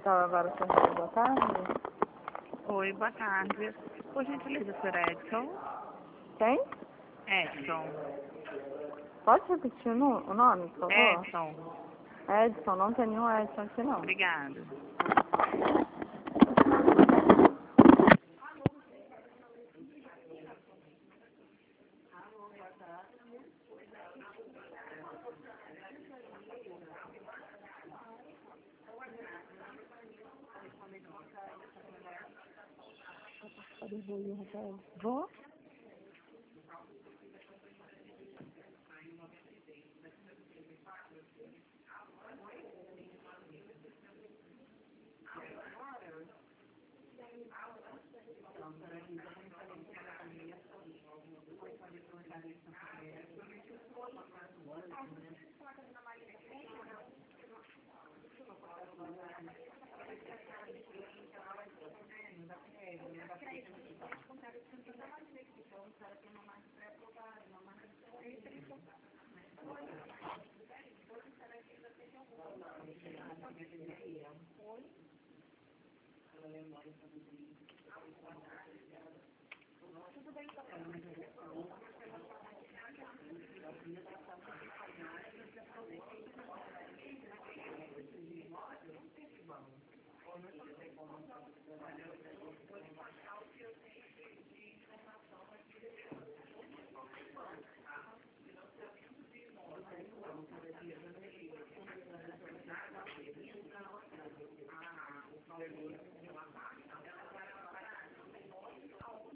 Hospital agora, senhora, boa tarde. Oi, boa tarde. Por gentileza, Sr. Edson? Quem? Edson. Pode repetir o nome, por favor? Edson. Edson, não tem nenhum Edson aqui não. Obrigada. Vou?